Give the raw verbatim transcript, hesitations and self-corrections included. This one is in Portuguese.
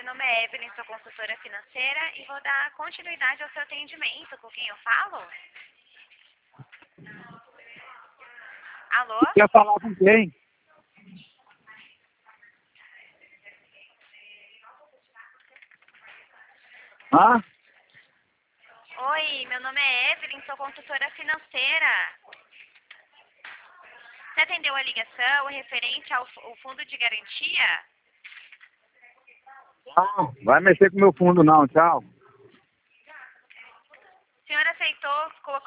meu nome é Evelyn, sou consultora financeira e vou dar continuidade ao seu atendimento. Com quem eu falo? Alô? Quer falar com quem? Hã? Oi, meu nome é Evelyn, sou consultora financeira. Você atendeu a ligação referente ao ao fundo de garantia? Não, vai mexer com meu fundo não, tchau. O senhor aceitou colocar